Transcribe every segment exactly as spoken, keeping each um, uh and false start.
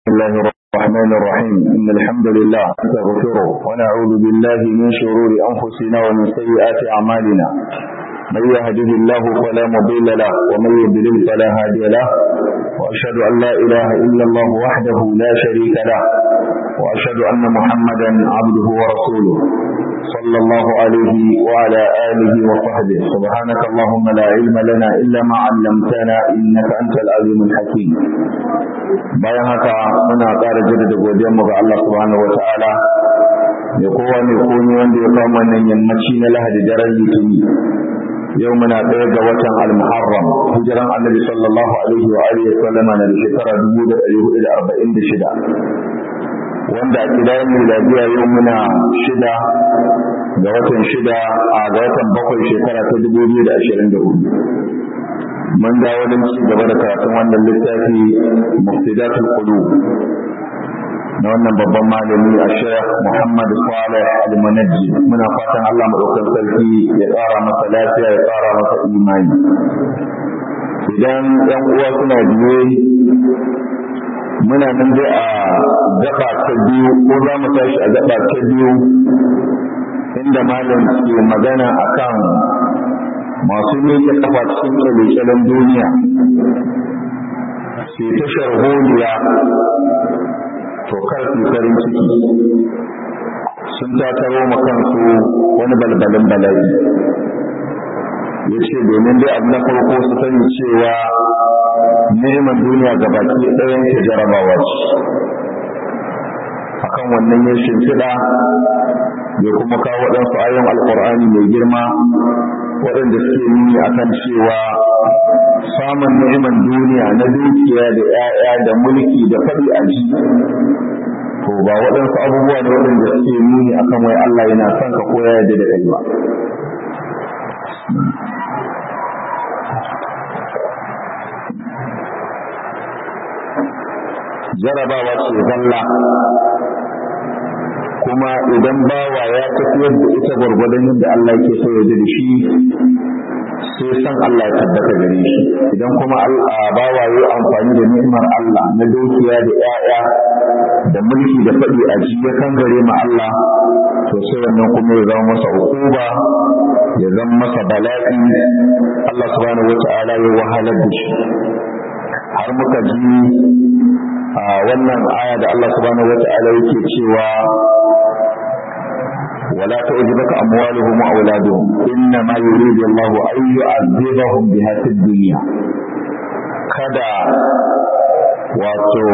بسم الله الرحمن الرحيم إن الحمد لله نستغفره ونعوذ بالله من شرور أنفسنا ومن سيئات أعمالنا من يهده الله فلا مضل له ومن يضلل فلا هادي له وأشهد أن لا إله إلا الله وحده لا شريك له وأشهد أن محمدا عبده ورسوله صلى الله عليه وعلى آله وصحبه سبحانك اللهم لا علم لنا إلا ما علمتنا إنك أنت العليم الحكيم. bayan haka muna ƙara jaddada godiyarmu ga Allah subhanahu wataala da kowa mai komai wanda ya kama wannan yammaci na Lahadi daren Litini. Yau muna ɗaya ga watan Al-Muharram, hijiran Annabi sallallahu alaihi wa alihi wa sallama na da shekara dubu da ɗari hudu da arba'in da shida, wanda a kidayen miladiya yau muna shida ga watan shida a ga watan bakwai shekara ta dubu biyu da ashirin da hudu. mun dawo don ci gaba da karatun wannan littafi Mufsidatul Qulub na wannan babban malami a Sheikh Muhammad Salih Al-Munajjid. Muna fatan Allah madaukakin sarki ya tsara masa lafiya ya tsara masa imani. Idan ɗan uwa suna biye muna nan dai a gaba ta biyu ko za mu tashi a gaba ta biyu inda malam ke magana akan masu miƙe kafa cikin ƙyale-ƙyalen duniya sai ta sharholiya to kar su farin ciki sun tataro makansu wani balbalin bala'i. Ya ce domin dai abu na farko su sani cewa neman duniya gabaki ɗayan ta jarabawa ce. Akan wannan ya shimfiɗa ya kuma kawo waɗansu ayon alƙur'ani mai girma waɗanda suke nuni a kan cewa samun ni'iman duniya na dukiya da 'ya'ya da mulki da faɗi a ji to ba waɗansu abubuwa ne waɗanda suke nuni a kan wai Allah yana son ka ko ya yarda da kai ba. Jarabawa ce zalla, kuma idan bawa ya tafiyar da ita gwargwadon yadda Allah yake so ya ji da shi sai san Allah ya tabbata gare shi. Idan kuma bawa ya yi amfani da ni'imar Allah na dukiya da 'ya'ya da mulki da faɗi a ji ya kangare ma Allah to sai wannan kuma ya zama masa hukuma, ya zama masa bala'i, Allah subhanahu wata'ala ya wahalar da shi. Har muka ji a wannan aya da Allah subhanahu wata'ala yake cewa ولا تعجبك أموالهم وأولادهم إنما يريد الله أن يعذبهم بها في الدنيا. kada wato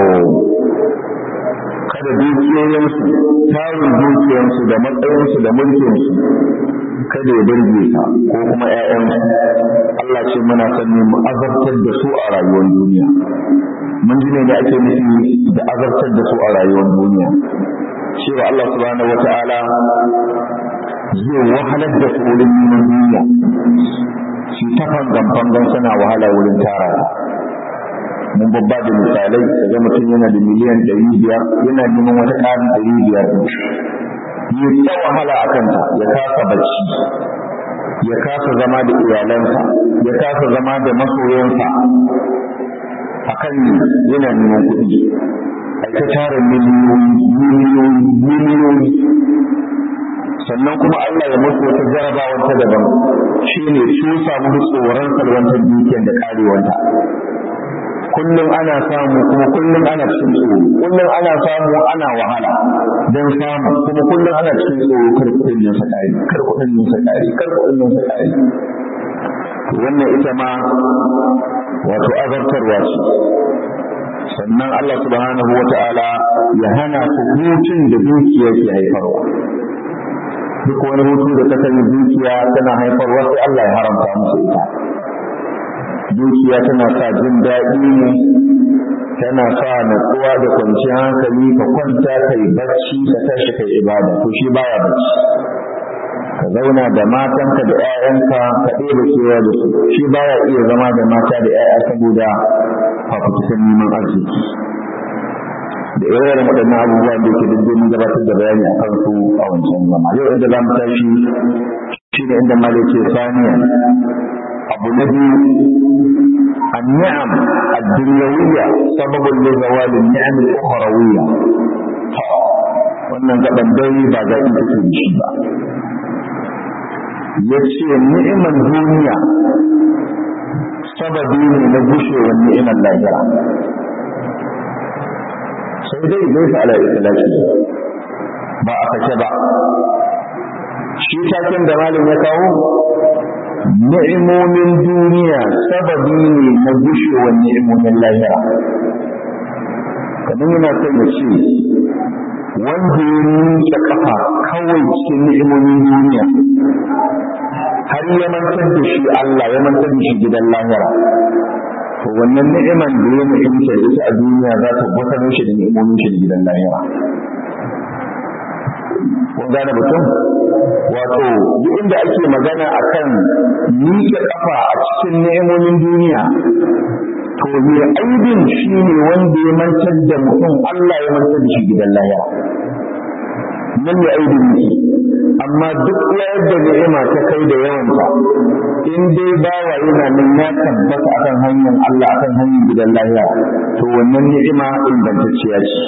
kada dukiyoyinsu, tarin dukiyoyinsu da matsayinsu da mulkinsu kada ya burge ka ko kuma 'ya'yansu. Allah ce muna sanni mu azabtar da su a rayuwar duniya. Mun ji ne da ake nufi da azabtar da su a rayuwar duniya, cewa Allah subhanahu wata'ala zai wahalar da su wurin neman duniya, su ta fangan-fangan suna wahala wurin tara. Mun babba da misalai, daga mutum yana da miliyan ɗari biyar yana neman wata ƙarin ɗari biyar yi ta wahala a kanta, ya kasa bacci, ya kasa zama da iyalansa, ya kasa zama da masoyansa akan yana neman kuɗi. ta tara miliyoyi miliyoyi miliyoyi sannan kuma Allah ya mutu wata jarabawa ta daban, shine su samu tsoron salwantar dukiyar da karewanta. Kullum ana samu kuma kullum ana cikin tsoro, kullum ana samu ana wahala don samu kuma kullum ana cikin tsoro, kar kuɗin yin sakari kar kuɗin yin sakari kar kuɗin yin sakari. Wannan ita ma wato azabtarwa ce. Sannan Allah subhanahu wa ta'ala ya hana su hutun da dukiya ke haifarwa. Duk wani hutu da ta sani dukiya tana haifarwa sai Allah ya haramta musu ita. Dukiya tana sa jin daɗi ne, tana sa natsuwa da kwanciyar hankali, ka kwanta kai bacci ka tashi kai ibada, to shi baya bacci. Ka zauna da matanka da 'ya'yanka ka ɗebe kewa da su, shi baya iya zama da mata da 'ya'ya saboda fafutukan neman arziki. Da irin waɗannan abubuwa da ke duk domin gabatar da bayani a kansu a wancan zama. Yau inda za mu tashi shi ne inda malai ce saniya. Abu na biyu, النعم الدنيوية سبب لزوال النعم الأخروية. wannan gaban dai ba za ita ce shi ba. Yace ni'imar duniya sababi ne na gushewar ni'imar lahira. Sai dai zai fa ala islaki ba a sake ba. Shi taken da malam ya kawo ni'imomin duniya sababi ne na gushewar ni'imomin lahira. Kamar yana son ya ce wanda ya miƙe ƙafa kawai cikin ni'imomin duniya har ya mantar da shi Allah ya mantar da shi gidan lahira, to wannan ni'iman da ya ni'imta da ita a duniya za ta gwatar shi da ni'imomin shi da gidan lahira. Kun gane mutum? Wato duk inda ake magana akan miƙe ƙafa a cikin ni'imomin duniya, to mai aibin shi ne wanda ya mantar da mutum Allah ya mantar da shi gidan lahira. Nan ya aibin ne, amma duk yadda ni'ima ta kai da yawanta, in dai bawa yana nan ya tabbata akan hanyar Allah akan hanyar gidan lahira, to wannan ni'ima ingantacciya ce.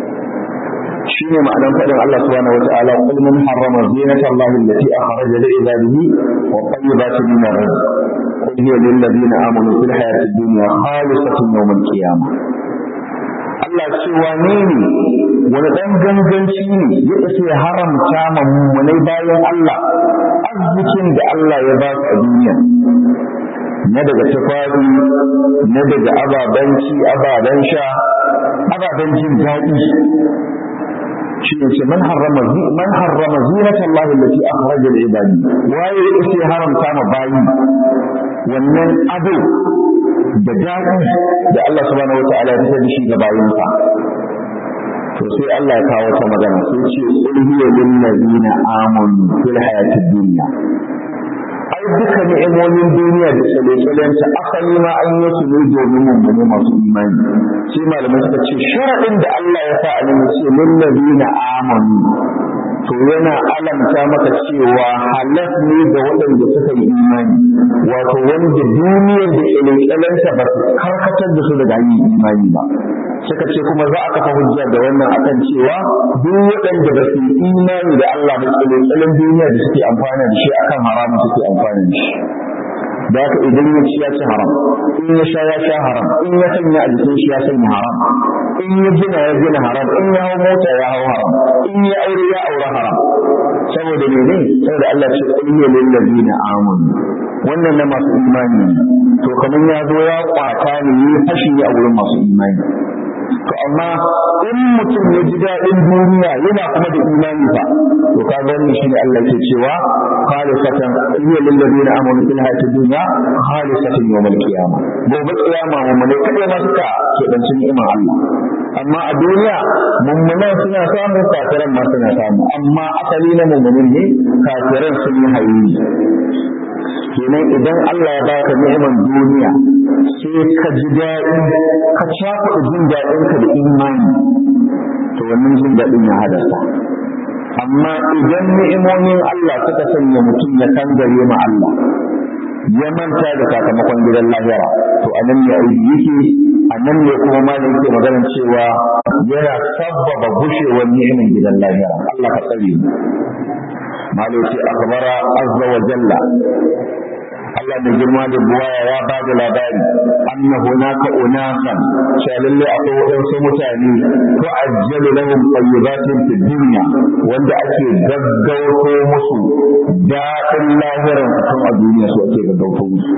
Shi ne ma'anar faɗin Allah subhanahu wa ta'ala, qul man harrama zinata Allahi allati akhraja li ibadihi wa tayyibati min ar-rizq qul hiya lil ladina amanu fil hayati dunya khalisatan yawm al-qiyamah. Allah ce wane ne wani ɗan ganganci ne ya isa ya haramta ma mummunai bayan Allah arzikin da Allah ya ba su a duniya, na daga tufafi, na daga ababen ci, ababen sha, ababen jin daɗi. Shi ne ce man harrama man harrama zinata Allah allati akhraja li ibadi, waye ya isa ya haramta ma bayi wannan ado da daɗi da Allah subhanahu wataala ya fitar da shi ga bayinsa. To sai Allah ya kawo ta magana sai ce qul hiya lil ladina amanu fil hayatid dunya. Ai duka ni'imomin duniya da tsale-tsalen ta asali ma an yi su ne domin mummune masu imani. Sai malamai suka ce sharadin da Allah ya sa a nan ce lil ladina amanu, to yana alamta maka cewa halas ne ga waɗanda suka yi imani, wato wanda duniyar da tsale-tsalenta ba su karkatar da su daga hanyar imani ba. Suka ce kuma za a kafa hujja da wannan akan cewa duk waɗanda ba su yi imani da Allah ba tsale-tsalen duniya da suke amfani da shi akan haramun suke amfani da shi. Da haka idan ya ci ya ci haram, in ya sha ya sha haram, in ya sanya a jikin shi ya sanya haram, in ya gina ya gina haram, in ya hau mota ya hau haram, in ya aure ya aure haram. Saboda mene? Saboda Allah ce qul lil ladina amanu, wannan na masu imani. To kamar ya zo ya kwata ne ya fashi a wurin masu imani. To amma in mutum ya ji daɗin duniya yana kuma da imani fa, to ka gani shi ne Allah ke cewa khalisatan hiya lil ladina amanu fil hayatid dunya khalisatan yawmal qiyamah. Gobe kiyama mun ne kada ma suka ke dan cin ni'imar Allah. Amma a duniya mummunan suna samu, kafiran ma suna samu, amma asali na mummunin ne, kafiran sun yi hayi. Kenan idan Allah ya baka ni'imar duniya sai ka ji daɗi, ka shafa jin daɗinka da imani, to wannan jin daɗin ya hadasa. Amma idan ni'imomin Allah suka sanya mutum ya kangare ma Allah, ya manta da sakamakon gidan lahira, to a nan ne aiki yake, a nan ne kuma malam yake maganar cewa yana sabbaba gushewar ni'imin gidan lahira. Allah ka tsare mu. Malam ce akhbara azza wa jalla, Allah da girma da buwaya ya ba da labari anna hunaka unasan, cewa lalle akwai waɗansu mutane to ajjalu lahum tayyibatin fid dunya, wanda ake gaggauto musu daɗin lahiran tun a duniya su ake gaggauto musu.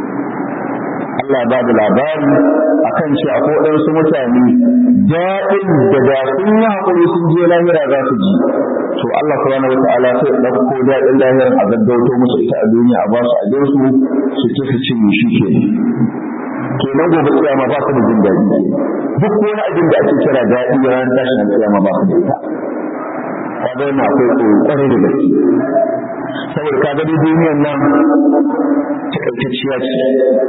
Allah ba da labari akan cewa akwai waɗansu mutane daɗin da da sun yi haƙuri sun je lahira za su ji, to Allah subhanahu wata'ala sai ya ɗauko daɗin lahiran a gaggauto musu ita a duniya a ba su a su su ci su cinye shi ke. Kenan gobe kiyama ba su da jin daɗi ke. Duk wani abin da ake kira daɗi ranar tashin kiyama ba su da ita. Kaga yana akwai tsoro ƙwarai da gaske. Saboda kaga dai duniyar nan takaitacciya ce.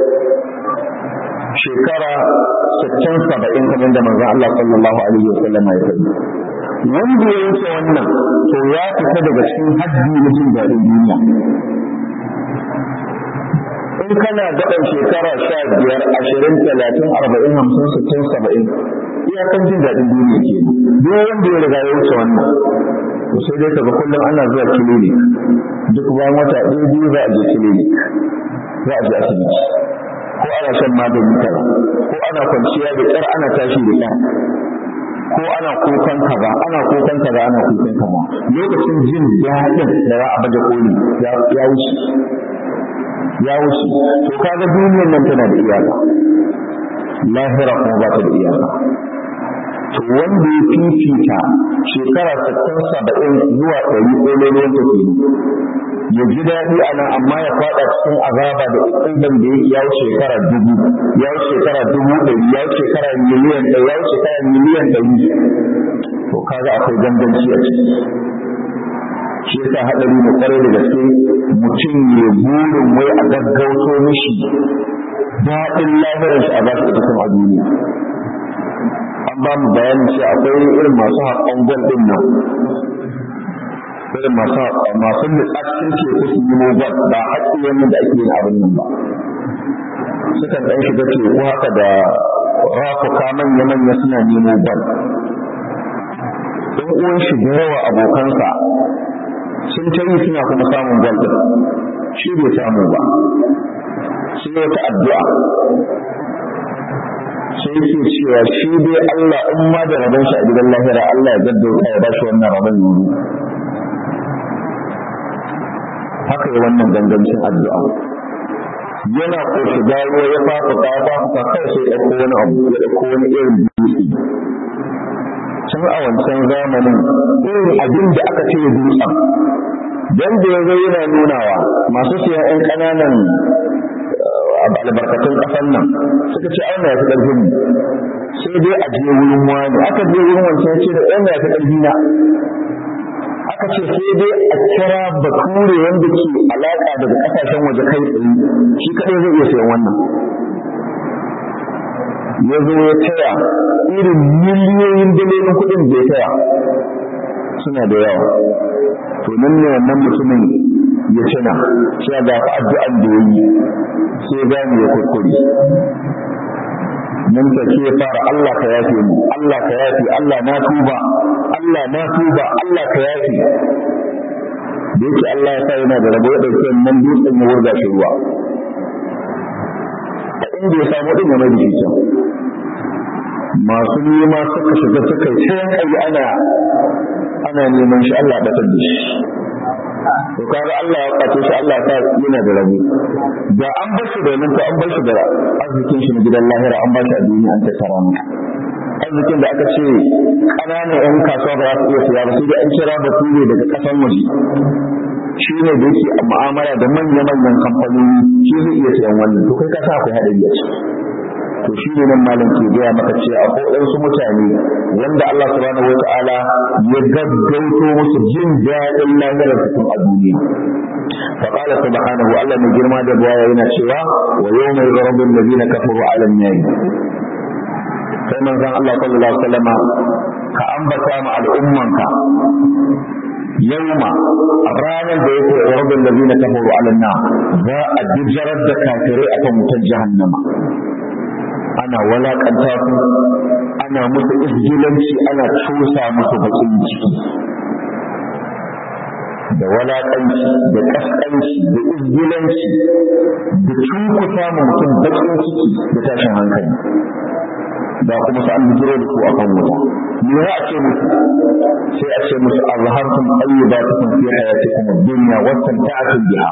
Shekara sittin saba'in kamar da manzon Allah sallallahu alaihi wasallam ya faɗi. Wanda ya wuce wannan to ya fita daga cikin haddi na jin daɗin duniya. in kana daɗin shekara sha biyar ashirin talatin arba'in hamsin sittin saba'in iyakan jin daɗin duniya ke duk wanda ya riga ya wuce wannan to sai dai kaga kullum ana zuwa clinic duk bayan wata ɗaya biyu za a je clinic za a je asibiti ko ana shan magani kaza ko ana kwanciya da ƙyar ana tashi da ƙyar ko ana kukan kaza ana kukan kaza ana kukan kaza lokacin jin daɗin da za a baje koli ya wuce ya wuce to kaga duniyar nan tana da iyaka lahira kuma ba ta da iyaka to wanda ya fifita shekara sittin saba'in zuwa ɗari ƙololuwan tafiye ya ji daɗi a nan amma ya faɗa cikin azaba da ukuban da yake ya wuce shekara dubu ya wuce shekara dubu ɗari ya wuce shekara miliyan ɗari ya wuce shekara miliyan ɗari to kaga akwai ganganci a ciki shi yasa haɗari da ƙwarai da gaske mutum ya burin wai a gaggauto mishi daɗin lahirar shi a ba shi ita kuma a duniya an ba mu bayanin shi akwai irin masu haƙon gwal ɗin nan irin masu masu nutsaccin teku su yi mogal ba haƙƙi wani da ake yin abin nan ba sukan ɗan shiga teku haka da rafuka manya-manya suna nemo gwal ɗan uwan shi da yawa abokansa sun ta yi suna kuma samun gwal ɗin shi bai samu ba sai wata addu'a sai yake cewa shi dai Allah in ma da rabon shi a gidan lahira Allah ya gaggauta ya ba shi wannan rabon yanzu haka yi wannan gangancin addu'a yana ko shiga ruwa ya fafuka ya fafuka kai sai ya ɗauko wani abu ya ɗauko wani irin dutse tun a wancan zamanin irin abin da aka ce dutsen don da ya zo yana nunawa masu siyan 'yan ƙananan albarkatun ƙasar nan suka ce aina ya fi ƙarfin sai dai a je wurin wani aka je wurin wancan ce da aina ya fi ƙarfi na aka ce sai dai a kira bature wanda ke alaƙa daga ƙasashen waje kai tsaye shi kaɗai zai iya sayan wannan ya zo ya taya irin miliyoyin dalilin kuɗin da ya taya suna da yawa to nan ne wannan mutumin ya tuna cewa ga fa addu'an da ya yi sai gani ya kuskure nan ta ce fara Allah ka yafe mu Allah ka yafe Allah na tuba Allah na tuba Allah ka yafe da yake Allah ya sa yana da rabo ya dauke nan dutsen ya wurga shi ruwa a inda ya samu din ya mai da shi masu nema suka shiga suka yi sai kai ana ana neman shi Allah ya batar da shi to kaga Allah ya kwace shi Allah ya yana da rabu da an bar shi da nan to an bar shi da arzikin shi na gidan lahira an bar shi a duniya an tattara mu arzikin da aka ce ƙananan ƴan kasuwa ba za su iya siya ba sai dai an kira bature daga ƙasar waje shi ne da yake a mu'amala da manya-manyan kamfanoni shi zai iya siyan wannan to kai ka sa akwai haɗari a ciki to shi ne nan malam ke gaya maka ce akwai waɗansu mutane wanda Allah subhanahu wata'ala ya gaggauto musu jin daɗin lahirar su a duniya فقال سبحانه الله من جرما da baya yana cewa wa yawma yadhabu alladhina kafaru 'ala an-nar sai manzon Allah sallallahu alaihi wasallam ka ambata ma al'ummanka yawma ranar da yake yadhabu alladhina kafaru 'ala an-nar za a dijarar da kafirai akan wutar jahannama ana walakanta su ana musu isgilanci ana cusa musu bakin ciki da walakanci da kaskanci da izgilanci da cunkuta ma mutum bakin ciki da tashin hankali da kuma su an bijiro da su a kan wuta me za a ce musu sai a ce musu azhartum tayyibatukum fi hayatikum ad-dunya wa istamta'tum biha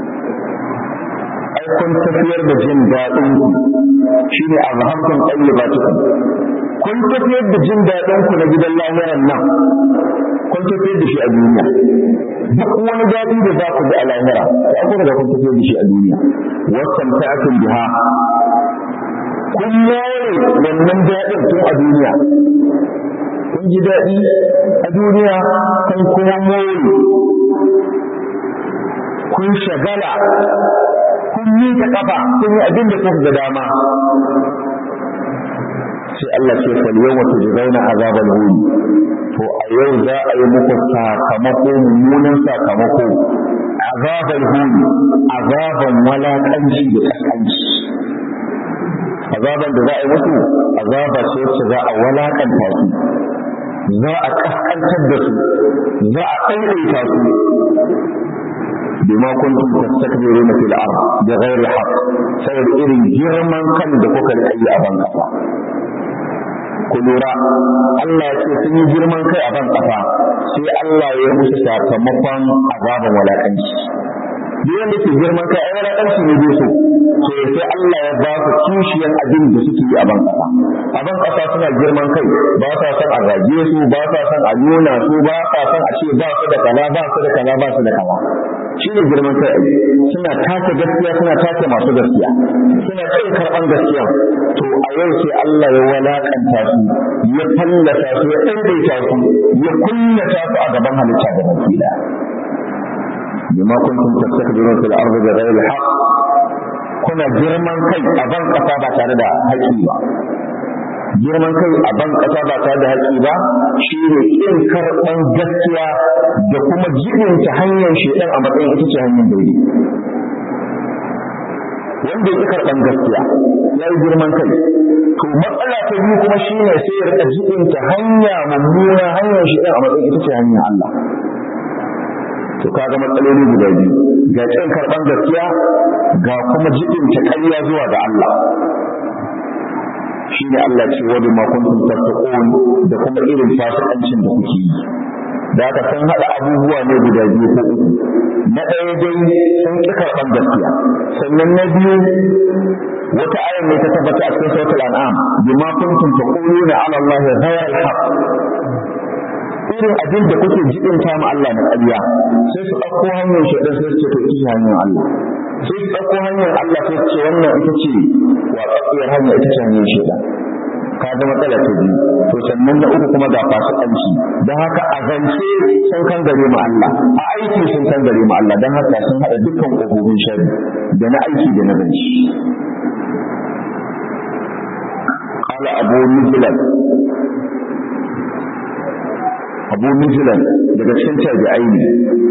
ai kun tafiyar da jin daɗin ku shine azhartum tayyibatukum kun tafiyar da jin daɗin ku na gidan lahiran nan kun tafiyar da shi a duniya duk wani daɗi da za ku ji a lahira sai aka riga kun tafiyar da shi a duniya wastamta'tum biha kun yare wannan daɗin tun a duniya kun ji daɗi a duniya kan kuma more kun shagala kun yi ta kafa kun yi abin da kuka ga dama sai Allah ce fal yawma tujzauna azabal hun to a yau za a yi muku sakamako mummunan sakamako azabal huni azaban walakanci da kaskanci azaban da za a yi musu azaba ce wacce za a walakanta su za a kaskantar da su za a ɗaiɗaita su bima kuntum tastakbiruna fil ard bighairi haqq saboda irin girman kan da kuka yi a ban kasa ku lura Allah ya ce sun yi girman kai a ban kasa sai Allah ya musu sakamakon azaban walakanci duk wanda ke girman kai ai walakanci ne dai so to sai Allah ya ba su kishiyan abin da suke yi a ban kasa a ban kasa suna girman kai ba sa son a zage su ba sa son a nuna su ba sa son a ce ba su da kaza ba su da kaza ba su da kaza shi ne girman kai suna tace gaskiya suna tace masu gaskiya suna kai karɓan gaskiya to a yau sai Allah ya walakanta su ya fallasa su ya ɗaiɗaita su ya kunyata su a gaban halitta da baki da bima kuntum tastakbiruna fil ardi bighayri haqq kuna girman kai a ban kasa ba tare da haƙƙi ba girman kai a ban kasa ba tare da haƙƙi ba shi ne ƙin karɓan gaskiya da kuma jibinta hanyar shedan a matsayin ita ce hanyar daidai wanda ya ƙi karɓan gaskiya ya yi girman kai to matsala ta biyu kuma shi ne sai ya rika jibinta hanya mummuna hanyar shedan a matsayin ita ce hanyar Allah to kaga matsaloli guda biyu ga ƙin karɓan gaskiya ga kuma jibinta ƙarya zuwa ga Allah shi ne Allah ce wa bima kuntum tattaqun da kuma irin fasikancin da kuke yi da aka san hada abubuwa ne guda biyu ko uku na ɗaya dai sun ƙi karɓan gaskiya sannan na biyu wata ayar ne ta tabbata a cikin suratul an'am bima kuntum taquluna ala allahi ghayra al-haq irin abin da kuke jibinta ma Allah na ƙarya sai su ɗauko hanyar shaidan sai su ce to ita hanyar Allah sai su ɗauko hanyar Allah sai su ce wannan ita ce watsatsiyar hanya ita ce hanyar shaidan ka ga matsala ta biyu to sannan na uku kuma ga fasikanci don haka a zance sun kan gare mu Allah a aiki sun kan gare mu Allah don haka sun haɗa dukkan ƙofofin shari da na aiki da na zance قال أبو نجلان أبو نجلان daga cikin tabi'ai ne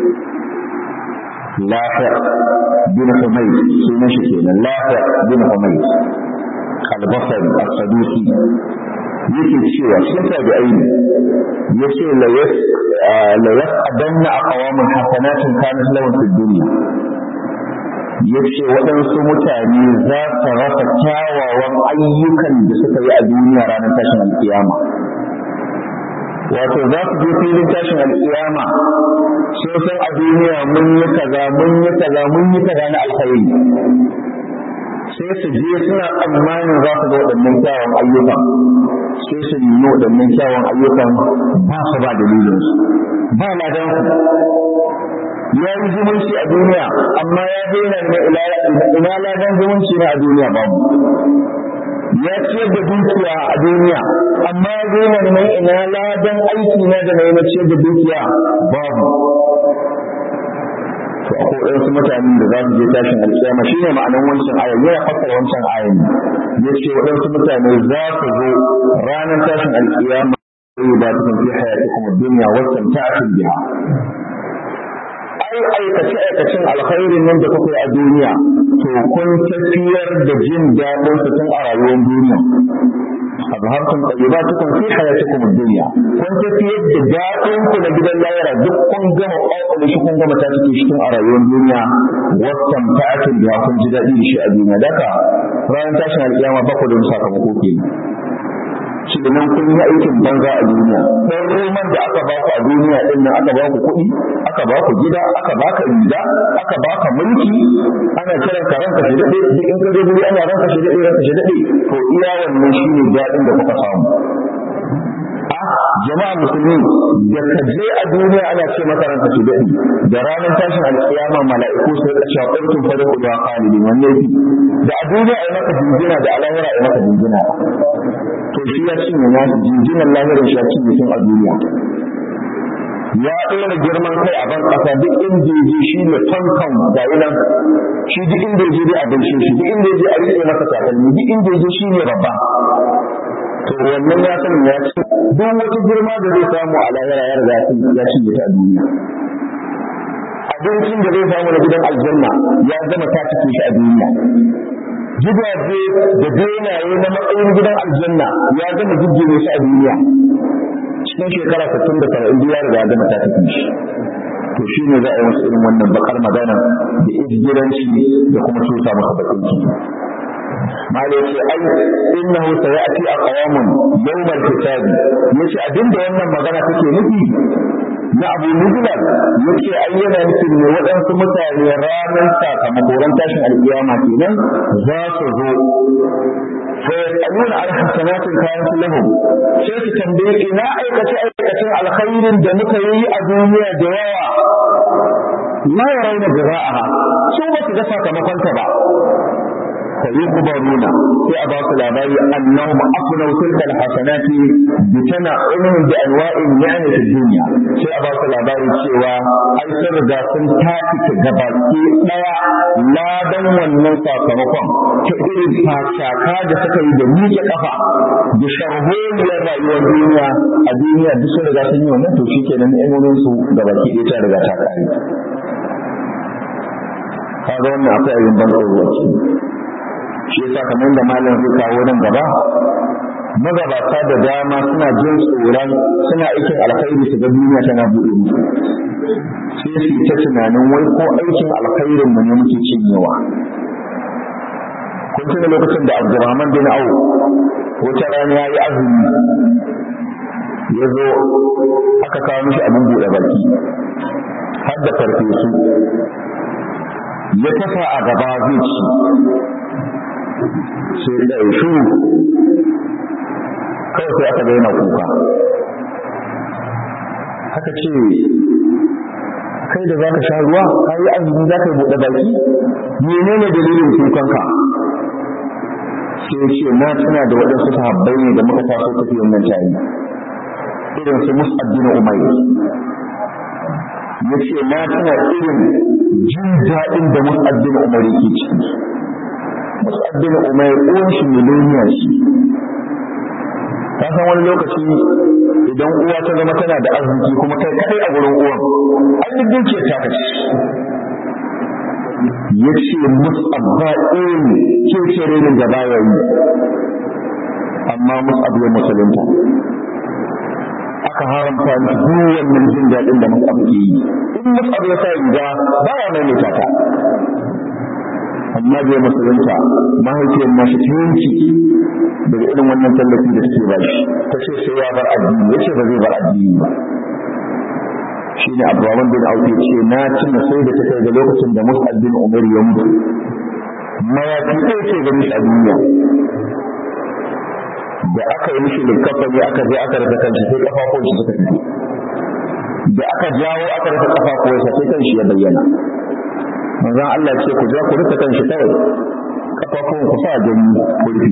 Lafi bin Humayd sunan shi kenan Lafi bin Humayd al-Basri as-Sadusi yake cewa cikin tabi'ai ne yace la yas la yaqadanna aqwamun hasanatin kanat lahum fid dunya yace waɗansu mutane za su rasa kyawawan ayyukan da suka yi a duniya ranar tashin alkiyama wato za su je filin tashin alkiyama sai san a duniya mun yi kaza mun yi kaza mun yi kaza na alkhairi sai su je suna tsammanin za su ga waɗannan kyawun ayyukan sai su nemi waɗannan kyawun ayyukan ba su ba dalilinsu ba ladan su ya yi zumunci a duniya amma ya daina ne ina ladan zumunci na a duniya babu ya ciyar da dukiya a duniya amma ya daina ne ina ladan aiki na da na yi na ciyar da dukiya babu to akwai wasu mutane da za su je tashin alƙiyama shine ma'anar wancan ayan yana fassara wancan ayan yace waɗansu mutane za su zo ranar tashin alƙiyama ba ta fi hayatikum ad-dunya wa tamta'atu biha ai aikace aikacin alkhairin nan da kuka yi a duniya to kun tafiyar da jin daɗin su tun a rayuwar duniya azhartum tayyibatukum fi hayatikum ad-dunya kun tafiyar da daɗin ku na gidan lahira duk kun gama ƙwaƙwale shi kun gama ta cike shi tun a rayuwar duniya wasan ta'atin da kun ji daɗi da shi a duniya daka ranar tashin alƙiyama ba ku da sakamako kenan shi nan kun yi aikin banza a duniya dan roman da aka ba ku a duniya din nan aka ba ku kuɗi aka ba ku gida aka ba ka riga aka ba ka mulki ana kiran ka ranka shi dade duk in ka je guri ana ranka shi dade ranka shi dade to iya wannan shine dadin da kuka samu a jama'a musulmi da ka je a duniya ana ce maka ranka shi dade da ranar tashin alkiyama mala'iku su rika cewa kuntum fadku da qalidin wannan da a duniya ai maka jinjina da alahira ai maka jinjina to shi ya cinye na jinjinan lahirin shi ya cinye tun a duniya ya ɗora girman kai a ban ƙasa duk inda ya je shi ne tankan ga nan shi duk inda ya je dai a gaishe shi duk inda ya je a riƙe masa takalmi duk inda ya je shi ne babba to wannan ya san ya ci duk wata girma da zai samu a lahira ya riga ya cinye ta a duniya a abincin da zai samu na gidan aljanna ya zama ta cike shi a duniya, gidaje da benaye na matsayin gidan aljanna ya gama jirgin shi a duniya cikin shekara sittin da saba'in ya riga ya gama ta cike shi. To shi ne za a yi wasu irin wannan bakar magana da izgiranci da kuma cuta masa bakin ciki. Malai ce ai innahu sayati aqwamun yawmal hisabi, yace abinda wannan magana take nufi na Abu Mujlal, yace ai yana nufin ne waɗansu mutane ranar sakamako ran tashin alkiyama kenan za su zo fa yasaluna an hasanatin kanat lahum, sai su tambaye ina aikace aikacin alkhairin da muka yi a duniya da yawa la yarawna jira'aha, su ba su ga sakamakon ta ba. فيخبرون في أباط العباري أنهم أفنوا تلك الحسنات بتنعمهم بأنواع النعم في الدنيا. في أباط العباري سوى أي سرقة سنتاتك جبالكي لا دم والنوطة كمقام كإذن فاشاكاد سكي جميع كفا بشرهون للرأي الدنيا الدنيا بسرقة سنيوم توشيك لنعمون سوء جبالكي إتارقة شاكاري. هذا هو أفعل ينبغي الوجه. Shi yasa kamar da malam zai kawo nan gaba, magabata da dama suna jin tsoron suna aikin alkhairi su ga duniya tana buɗe musu, sai su ta tunanin wai ko aikin alkhairin mu ne muke cinyewa. Kun tuna lokacin da Abdurrahman bin Auf wata rana ya yi azumi, ya zo aka kawo mishi abin buɗe baki har da farfesu, ya tafa a gaba zai ci sai da shi kawai sai aka daina kuka. Haka ce kai da zaka sha ruwa kai azumi zaka yi buɗe baki, menene dalilin kukanka? Sai ce na tuna da waɗansu sahabbai ne da muka taso tafi wannan tayi, irin su Mus'ab bin Umayr. Yace na tuna irin jin daɗin da Mus'ab bin Umayr yake ciki. Mus'ab bin Umayr uwan shi miloniya shi. Ka san wani lokaci idan uwa ta zama tana da arziki kuma kai kadai a gurin uwan, an yi duke ta kaci. Yace Mus'ab ba irin ke cire ne gaba yayi, amma Mus'ab ya musulunta. Aka haramta mishi duk wannan jin daɗin da Mus'ab ke yi. In Mus'ab ya sa riga ba ya mai ta. Amma bai musulunta, mahaifiyar nashi ta yanki daga irin wannan tallafi da suke ba shi, ta ce sai ya bar addini, ya ce ba zai bar addini ba. Shi ne Abdurrahman bin Auf ya ce na tuna sai da ta kai ga lokacin da Mus'ab bin Umayr ya mutu, mayafi ɗaya ce gani shi a duniya. Da aka yi mishi likafani aka je aka rufe kanshi sai kafafuwan shi suka fito, da aka jawo aka rufe kafafuwan sa sai kanshi ya bayyana. Manzon Allah ce ku ja ku rufe kanshi kawai, kafafuwan ku sa gani kurfi.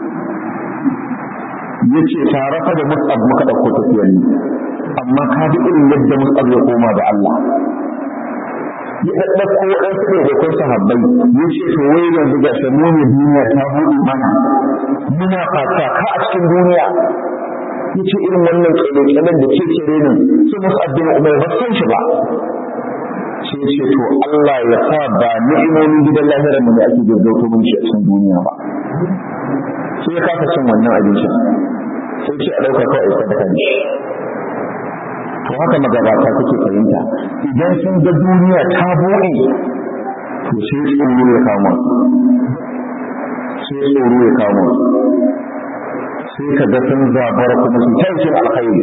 Yace tare fa da Mus'ab muka dauko tafiyar ni, amma ka bi irin yadda Mus'ab ya koma da Allah. Ya ɗaɗɗauko waɗansu ɗaiɗaikun sahabbai, ya ce to wai yanzu ga samu ne duniya ta buɗe mana, muna fata ka a cikin duniya. Ya ce irin wannan ƙyale-ƙyalen da ke cire nan su Mus'ab bin Umayr ba san shi ba. Sai ce to Allah ya sa ba ni'imomin gidan lahirar mu ne ake gaggauto mun shi a cikin duniya ba. Sai ya kasa cin wannan abincin, sai ce a ɗauka kawai sadaka da shi. To haka magabata suke fahimta, idan sun ga duniya ta buɗe to sai tsoro ya kama sai tsoro ya kama sai ka ga sun zabar kuma su tashin alkhairi.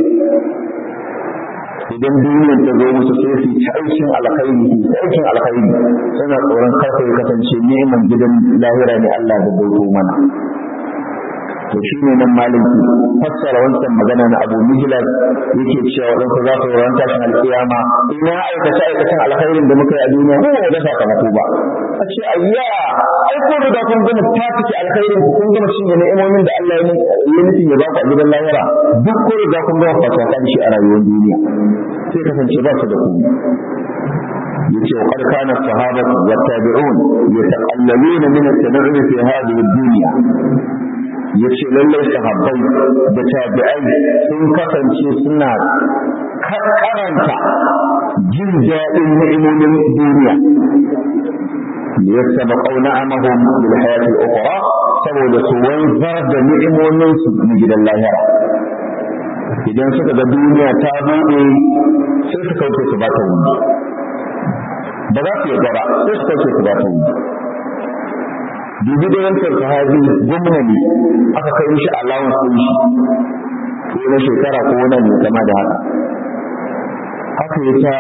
Idan duniyar ta zo musu sai su tashin alkhairi su tashin alkhairi, suna tsoron karfa ya kasance neman gidan lahira ne Allah da bauto mana. To shi ne nan maliki fassara wancan magana na Abu Mujlal yake cewa wadansu za su ran tashin alkiyama ina aikata aikatan alkhairin da muka yi a duniya ko da sakamako ba. A ce ayya ai ko da kun gama ta take alkhairin ku kun gama shi ne imomin da Allah ya nufi ya ba ku a gidan lahira, duk ko da kun gama fasaka shi a rayuwar duniya sai kasance ba su da komai. yace wa qad kana as-sahabatu wat-tabi'un yata'allamuna min at-tan'im fi hadhihi ad-dunya. Yace lallai sahabbai da tabi'ai sun kasance suna karanta jin daɗin ni'imomin duniya liyastabaqu na'amahum bil hayati al-ukhra saboda su wanzar da ni'imomin su na gidan lahira. Idan suka ga duniya ta buɗe sai su kauce su ba ta wuni, ba za su yarda ba sai su kauce su ba ta wuni. Dubi da yankin sahabi gwamna ne aka kai shi allowance ɗin shi ko na shekara ko wani ne kama da haka haka ya ta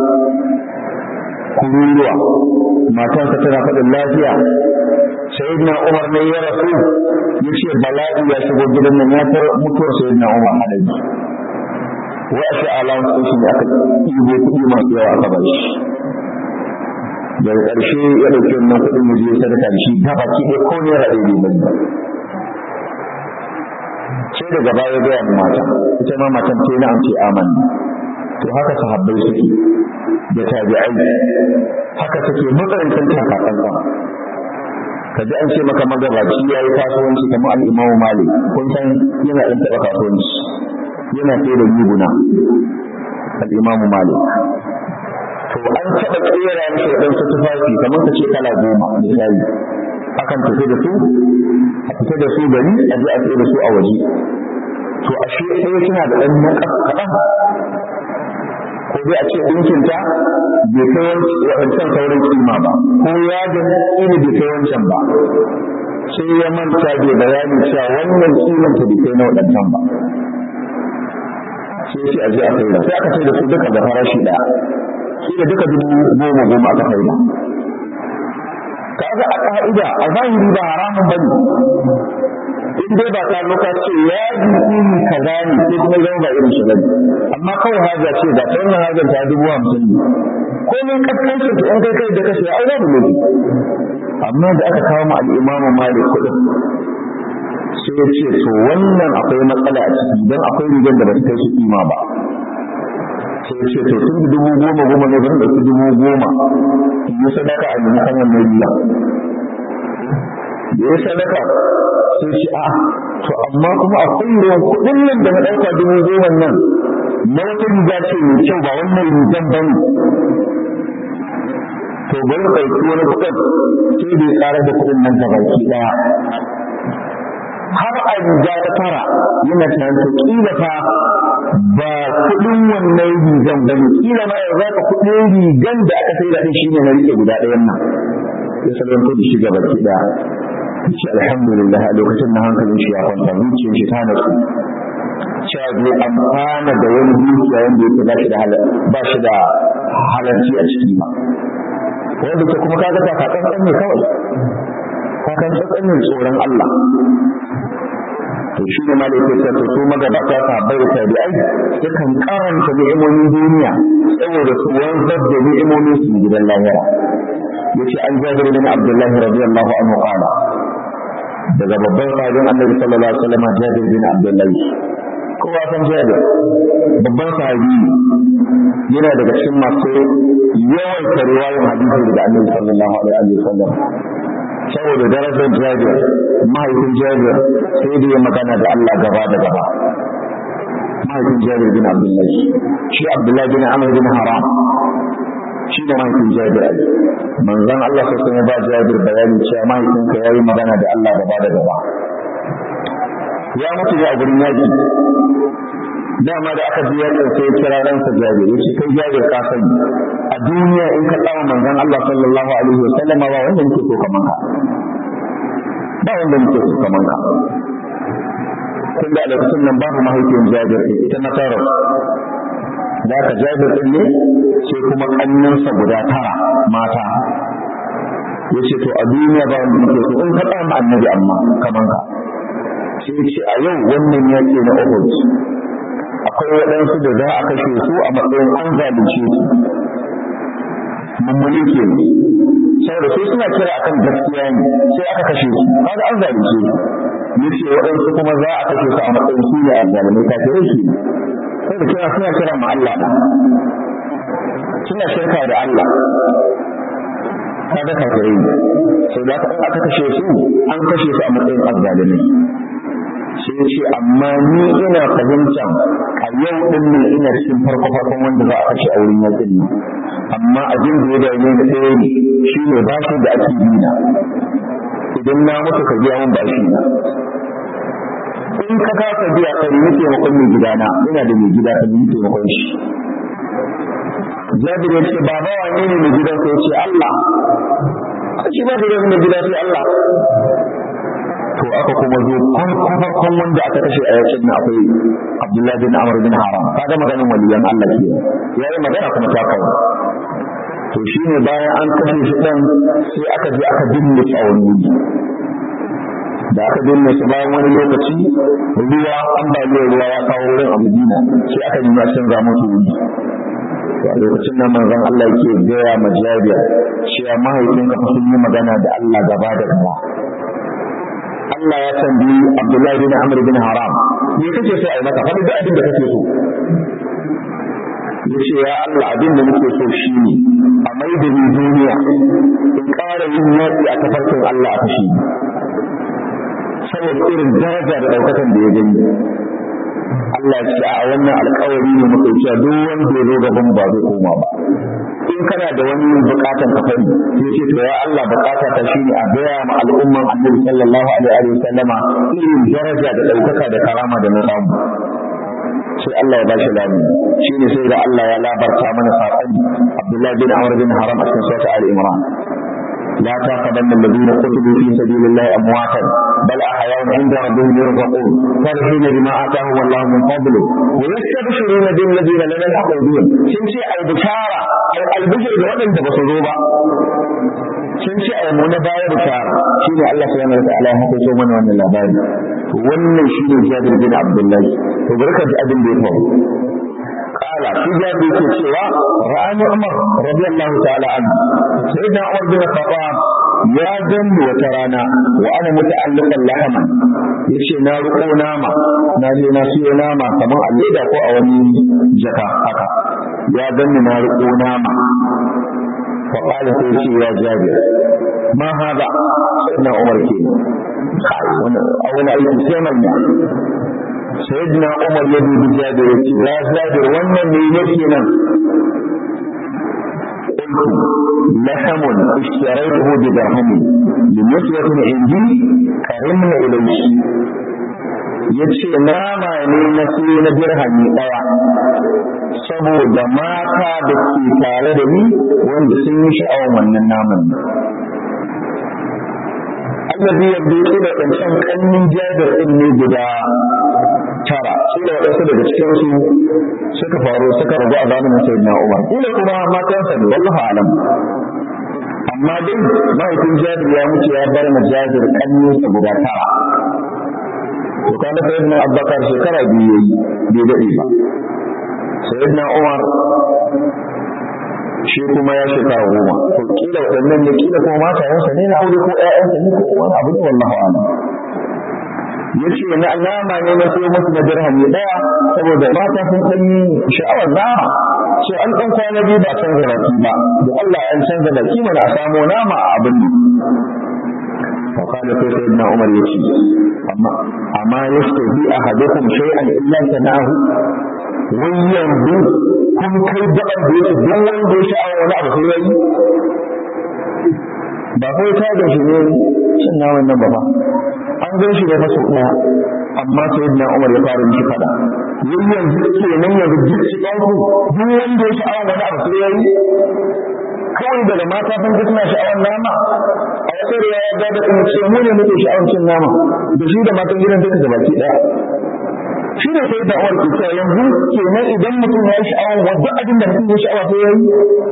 kururuwa matansa tana faɗin lafiya. Sayyidina Umar ne ya rasu ya ce bala'i ya shigo gidan nan ya tar mutuwar Sayyidina Umar hadari wa a shi allowance ɗin shi ne aka ɗibo kuɗi masu yawa aka bar shi. Daga ƙarshe ya ɗauki wannan kuɗin mu je sadaka da shi ta baki ɗaya ko naira ɗaya bai bari ba. Sai daga baya ya gaya mata ita ma matan ce na amce amani. To haka sahabbai suke da tabi'ai haka suke matsarancin takakanka. Ka ji an ce maka magabaci ya yi kasuwanci kamar al'imamu Malik kun san yana ɗan taɓa kasuwanci yana sai da yuguna al'imamu Malik. To an taɓa ƙera mishi waɗansu tufafi kamar ka ce kala goma misali akan tafi da su a fita da su gari a je a tsaye da su a waje. To ashe ɗaya suna da ɗan naƙas kaɗan ko dai a ce ɗinkinta bai kai wancan saurin kima ba ko yajin iri bai kai wancan ba sai ya manta bai bayani cewa wannan kimanta bai kai na waɗancan ba sai shi a je a kai da sai aka sai da su duka da farashi ɗaya shi da duka dubu goma goma aka kai da. Kaga a ka'ida a zahiri ba haramun ba ne in dai ba ka loka ce ya ji iri kaza ne sai kuma zama ba irin shi bane amma kawai haja ce da ta wannan hajar ta dubu hamsin ne ko min kaskancin ta in kai kai da kashe ai babu laifi. Amma da aka kawo ma al'imamu Malik kuɗin sai ya ce to wannan akwai matsala a ciki don akwai rigar da ba ta kai su kima ba. Sai ce to tun dubu goma goma ne ban ɗauki dubu goma in yi sadaka a yi kan wannan riya. Da ya sadaka sai ce a to amma kuma akwai ruwan kuɗin nan da na ɗauka dubu goma nan na wata riga ce mai kyau ba wannan rigan ba ne. To bari ka ɗauki wani kuɗin sai bai ƙara da kuɗin nan gabaki ɗaya. Har a riga ta tara yana tunanin to kila fa ba kuɗin wannan rigan ba ne kila ma yanzu ka kuɗin rigan da aka sai da shi ne na rike guda ɗayan nan. Ya salon kuɗi shi gabaki ɗaya. Ce alhamdulillah a lokacin na hankalin shi ya kwanta zuciyar shi ta nasu. Cewa bai amfana da wani dukiya wanda yake ba shi da ba shi da halarci a ciki ba. Wanda ke kuma kaga ta kakan ne kawai. Kakan tsakanin tsoron Allah. To shi ne malaikai ta to su magabata ta bai tabi'ai sukan karanta ni'imomin duniya saboda su wanzar da ni'imomin su gidan lahira. Yace an Jabir bin Abdullah radiyallahu anhu qala daga babban sahabin Annabi sallallahu alaihi wasallam Jabir bin Abdullah kowa san Jabir babban sahabi yana daga cikin masu yawan riwayar hadisi daga Annabi sallallahu alaihi wasallam saboda darajar Jabir mahaifin Jabir sai da ya magana da Allah gaba da gaba. Mahaifin Jabir bin Abdullah shi Abdullah bin Amr bin Haram shi da mahaifin Jabir ali manzon Allah sai kuma ba Jabir bayani cewa mahaifinka yayi magana da Allah gaba da gaba. Ya mutu ne a gurin yaji dama da aka biya da sai kira ransa Jabir yace kai Jabir ka sani a duniya in ka tsawa manzon Allah sallallahu alaihi wasallam ba wanda yake so kaman ka ba wanda yake so kaman ka kun da lokacin nan babu mahaifin Jabir ita na tara da ka Jabir din ne sai kuma kannansa guda tara mata yace to a duniya ba wanda yake so in ka tsawa annabi amma kaman ka sai yace a yau wannan yake na Uhud akwai waɗansu da za a kashe su a matsayin an zalunce su mummuni ke ne saboda su suna kira akan gaskiya ne sai aka kashe su kaga an zalunce su yace waɗansu kuma za a kashe su a matsayin su ne a zalumai kafirai ke saboda kira suna kira ma Allah suna shirka da Allah kaga kafirai ne sau da aka kashe su an kashe su a matsayin azzalumai sai ya ce amma ni ina fahimtar a yau din nan ina cikin farko farkon wanda za a kashe a wurin yakin nan amma abin da ya dame ni ɗaya ne shi ne bashi da ake bina idan na mutu ka biya min bashi na in ka kasa biya ka nemi taimakon mai gidana ina da mai gida ka nemi taimakon shi Jabir ya ce baba wane ne mai gidan sai ce Allah shi ba da mai gida sai Allah to aka kuma zo farkon wanda aka kashe a yakin na akwai Abdullahi bin Amr bin Haram kaga maganin waliyan Allah ke yayi magana kuma ta kawo to shine bayan an kashe shi dan sai aka je aka binne shi a wani wuri da aka binne shi bayan wani lokaci ruwa ambaliyar ruwa ya kawo wurin a Madina sai aka nuna sun ga musu wuri a lokacin nan manzon Allah yake gaya ma Jabir cewa mahaifinka sun yi magana da Allah gaba da gaba Allah ya tambayi Abdullahi bin Amr bin Haram me kake so ai maka faɗi da abin da kake so yace ya Allah abin da nake so shine a mai da ni duniya in ƙara yin yaki a tafarkin Allah a kashi saboda irin daraja da daukakan da ya gani Allah ya ce a wannan alƙawari ne muke cewa duk wanda ya zo gaban ba zai koma ba in kana da wani bukatan ka fari sai ce to ya Allah bukata ta shine a gaya ma al'umman Annabi sallallahu alaihi wa sallama irin daraja da daukaka da karama da na samu sai Allah ya ba shi lamu shine sai da Allah ya labarta mana saƙon Abdullah bin Amr bin Haram a cikin sura al-Imran لا تحسبن الذين قتلوا في سبيل الله أمواتا بل أحياء عند ربهم يرزقون فرحين بما آتاهم الله من فضله ويستبشرون بالذين لم يلحقوا بهم شمسي البشارة البشر بوطن تبصروبا شمسي المنباية بشارة شيني الله سبحانه وتعالى حقيقه من وأن الله بارد wannan shine Jabir bin Abdullah to barka da abin da ya faru kala shi Jabir yake cewa ra'ani Umar radiyallahu ta'ala anhu sayyidina Umar bin Khattab ya ganni wata rana wa ana muta'alliqan lahaman yace na ruko nama na je na siyo nama kamar a leda ko a wani jaka haka ya ganni na ruko nama fa qala sai ya Jabir ma hada sayyidina Umar ke wani aiki sai manya sayyidina Umar ya dubi Jabir ya ce ya Jabir wannan ne yake nan لحم اشتريته بدرهم لنسوة عندي كرمنا إليه yace nama ne na siyo na dirhami daya saboda mata da ke tare da ni wanda sun yi sha'awar wannan naman annabi ya bi da kancan kannin Jabir din ne guda tara sai da wasu daga cikin su suka faru suka rabu a zamanin sayyidina Umar kila kuma matansa ne wallahi alam amma dai mahaifin Jabir ya mutu ya bar ma Jabir kannin sa guda tara to kana sayyidina Abubakar shekara biyu yayi bai dade ba sayyidina Umar shi kuma ya shekara goma to kila wadannan ne kila kuma matayensa ne na aure ko ƴaƴansa ne ko wani abu ne wallahi alam yace na nama ne na sai musu da dirhami daya saboda mata sun san sha'awar nama sai an dan kwana biyu ba san zaraki ba da Allah an canza da kima na samu nama a abin nan fa kana sai sayyidina Umar yace amma amma yastahi ahadukum shay'an illa sanahu wayyan bi kun kai daban da yake duk wanda ya sha'awa wani abu sai yayi ba kai ta da shi ne cin naman nan ba ba an gan shi da fasu ɗaya amma sayyidina Umar ya fara mishi fada yin yanzu kenan yanzu duk shi ɗanku duk wanda ya sha'awa wani abu sai yayi kawai daga mata sun ji suna sha'awar nama a wata riya ya gada in ce mu ne muke sha'awar cin nama da shi da matan gidan duka gabaki ɗaya shi ne sayyidina Umar ke cewa yanzu kenan idan mutum ya yi sha'awar wanda abin da mutum ya sha'awa sai yayi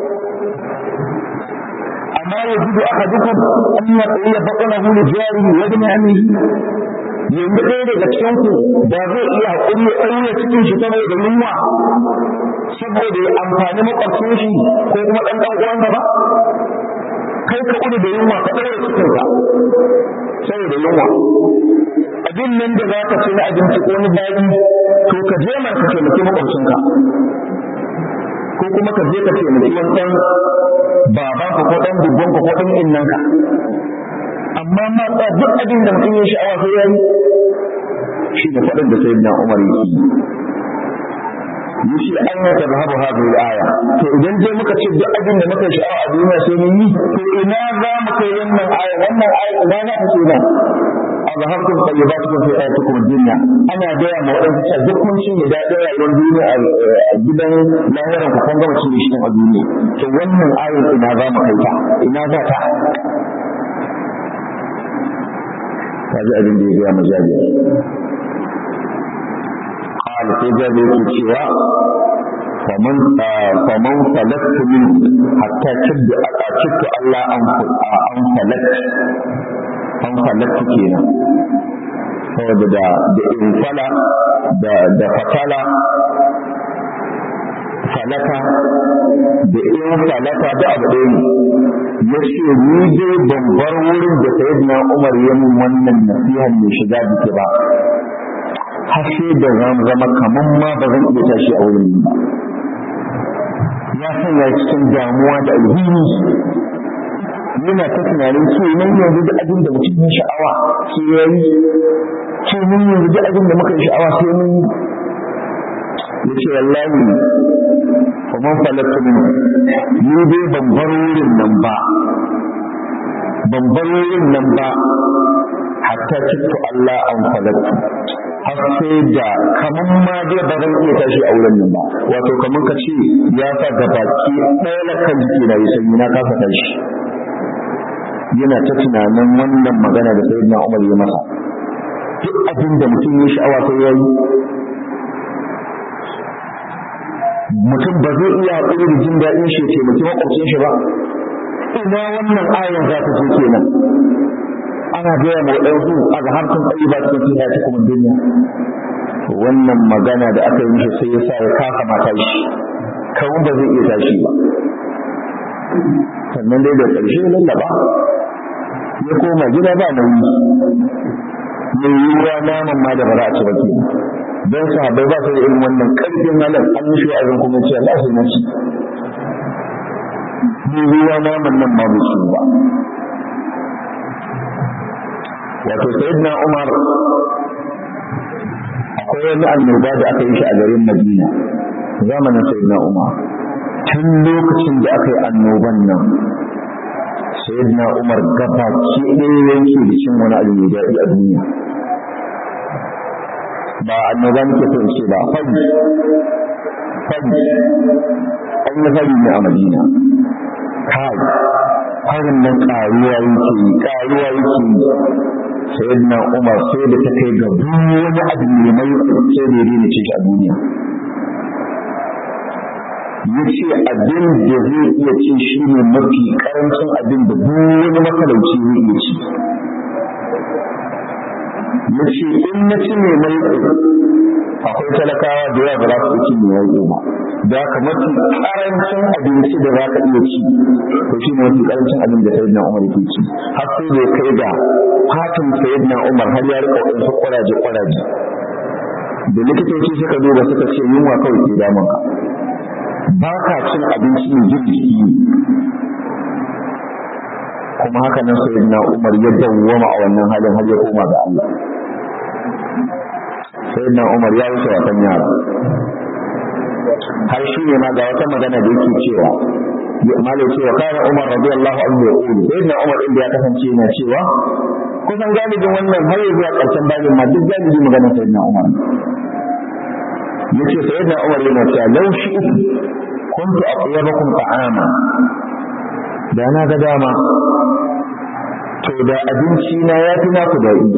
ما يجد أحدكم أن يقوي بطنه لجاره وابن عمه yanzu ɗaya daga cikinku da zai iya haƙuri ya ɗauya cikin shi ta mai da yunwa saboda ya amfani maƙwabcin shi ko kuma ɗan ɗan uwansa ba kai ka ƙuri da yunwa ka ɗaura cikinka saboda yunwa abin nan da za ka ci na abinci ko ni bayi to ka je man ka taimaki maƙwabcinka ko kuma ka je ka taimaki wani ɗan babanka ko ɗan dubbanka ko ɗan innanka amma ma duk abin da mutum ya sha'awa sai yayi shi ne faɗin da sayyidina Umar yake yace an ya tazhabu hadhihi al-aya to idan je muka ce duk abin da muka sha'awa a duniya sai mun yi to ina za mu kai wannan aya wannan aya ina za ta ce na azhabtum tayyibatukum fi ayatikum ad-dunya ana gaya ma wadansu cewa duk mun shi ne daɗin rayuwar duniya a gidan lahirin ku kun gama cin shi a duniya to wannan ayar ina za mu kai ta ina za ta kaji abin da ya gaya majaji قال تجابي كتشوا فمن فمن فلت منه حتى تد أشك الله أن أن فلت أن فلت كينا فهذا دا دا إنفلا دا دا فتلا فلتا da in falata da abin ya ce ni dai ban bar wurin da sayyidina Umar ya mun wannan nasiha ne shiga dake ba har sai da zan zama kaman ma ba zan iya tashi a wurin ba ya sanya cikin damuwa da alhini yana ta tunanin ce nan yanzu da abin da mutum ya sha'awa sai ya yi ce nan yanzu da abin da muka yi sha'awa sai mun yi ya ce wallahi kuma falata min ni dai ban bar wurin nan ba ban bar wurin nan ba hatta cikin Allah an falata har sai da kaman ma dai ba zan iya tashi a wurin nan ba wato kaman ka ce ya sa gabaki ɗaya na kan jiki na yi sanyi na kasa tashi yana ta tunanin wannan magana da sayyidina Umar ya masa duk abin da mutum ya sha'awa sai ya yi mutum ba zai iya haƙuri da jin daɗin shi ce mutum makwabcin shi ba ina wannan ayan za ta je kenan ana gaya ma waɗansu a ga harkar tsayi ba cikin fiye ta kuma duniya wannan magana da aka yi mishi sai ya sa ya kasa mata shi kawun ba zai iya tashi ba sannan dai da ƙarshe lallaba ya koma gida ba nauyi mai yiwuwa naman ma da ba za a ci ba ke don sahabbai ba su da irin wannan ƙarfin halin an yi shi wa'azin kuma ce Allah sai na ci mai yiwuwa naman nan ma bai ci ba wato sayyidina Umar akwai wani annoba da aka yi shi a garin Madina zamanin sayyidina Umar tun lokacin da aka yi annoban nan sayyidina Umar gaba ke ɗaya yanke da cin wani abu mai daɗi a duniya ba annoba muke so in ce ba fadi fadi an yi fadi ne a Madina kai harin nan ƙaruwa yake yi ƙaruwa yake yi sayyidina Umar sai da ta kai ga wani abu mai mai sai da ya ce shi a duniya yace abin da zai iya ce shi ne mafi karancin abin da duk wani matalauci zai iya ci yace in na ci mai mai akwai talakawa da yawa ba za su ci mai mai ba da haka mafi karancin abinci da za ka iya ci to shi ne mafi karancin abin da sayyidina Umar yake ci har sai da ya kai ga fatin sayyidina Umar har ya rika wasu kwaraje kwaraje da likitoci suka duba suka ce yunwa kawai ke damun ka ba ka cin abinci mai jirgi kuma haka nan sayyidina Umar ya dawwama a wannan halin har ya koma ga Allah sayyidina Umar ya wuce wasan yara har shi ne ma ga wata magana da yake cewa malai cewa kana Umar radiyallahu anhu ya kulu sayyidina Umar inda ya kasance yana cewa kusan galibin wannan har yanzu a ƙarshen babin ma duk galibi maganar sayyidina Umar yace sayyidina Umar yana cewa law shi kuntu aqyabakum ta'ama da na ga dama to da abinci na ya fi naku daɗi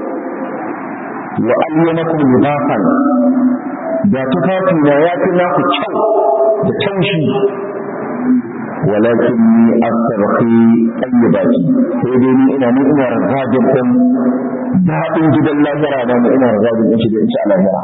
wa alyanakum libasan da tufafi na ya fi naku kyau da taushi walakin ni astarqi tayyibati sai dai ni ina ni ina rajin din daɗin gidan lahira na ni ina rajin din shi da insha Allah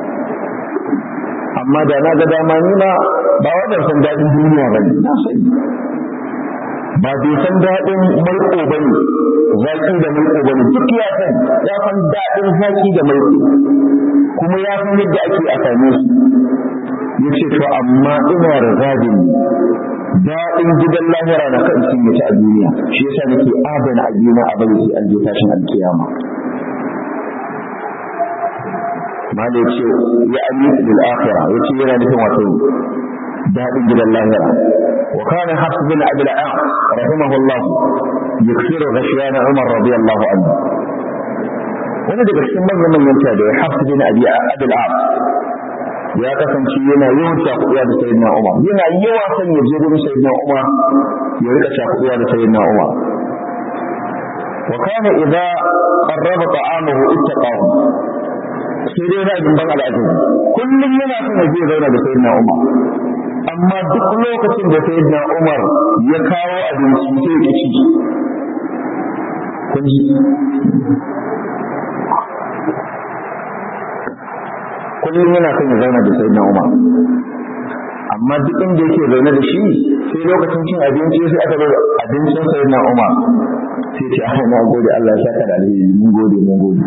amma da na ga dama ni ma ba wannan san daɗin duniya bane na sani ba bai san daɗin mulko bane zaki da mulko bane duk ya san ya san daɗin zaki da mulko kuma ya san yadda ake a same su yace to amma ina razadin daɗin gidan lahira na kan sun yace a duniya shi yasa nake adana abina a bari sai an je tashin alkiyama ma da yace ya ali bil akhirah yace yana nufin wato dadin gidan lahira wa kana hafs bin abi al-a'am rahimahullah yaksiru ghashyan umar radiyallahu anhu wani daga cikin manyan manyan da hafs bin abi al-a'am ya kasance yana yawan cakuɗuwa da sayyidina umar yana yawa san ya je gurin sayyidina umar ya rika cakuɗuwa da sayyidina umar wa kana idza qarraba ta'amahu ittaqahu sai dai rajin ban al'adu kullum yana son ya je zauna da sayyidina umar amma duk lokacin da sayyidina umar ya kawo abinci sai ya ci kun ji kullum yana son ya zauna da sayyidina umar amma duk inda yake zaune da shi sai lokacin cin abinci sai aka bar abincin sayyidina umar sai ce ai na gode Allah ya saka da alheri mun gode mun gode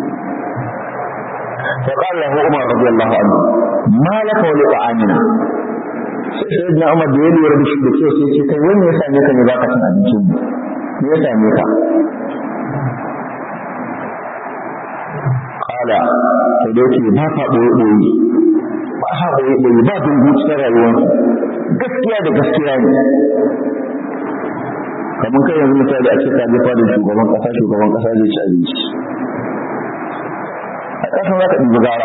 فقال له عمر رضي الله عنه ما لك ولطعامنا sayyidina umar da ya lura da shi da kyau sai ce kai wani ya same ka ne baka cin abincin me ya same ka kala sai da yake ba ka boye boye ba ka boye boye ba dungu cikin rayuwar gaskiya da gaskiya ne kamar kai yanzu misali a cikin kaje fadin shugaban kasa shugaban kasa zai ci abinci a ƙasa za ka ɗibi gara